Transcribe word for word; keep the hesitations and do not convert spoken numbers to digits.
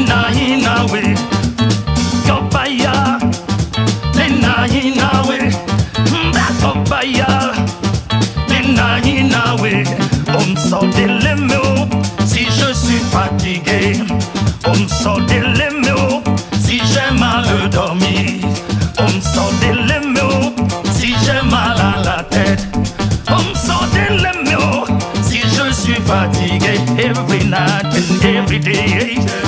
Nena inawe, Kopaya, Nena inawe, Kopaya, Nena inawe. On me sort des mots si je suis fatigué. On me sort des mots si j'ai mal dormi. On me sort des mots si j'ai mal à la tête. On me sort des mots si je suis fatigué. Every night and every day.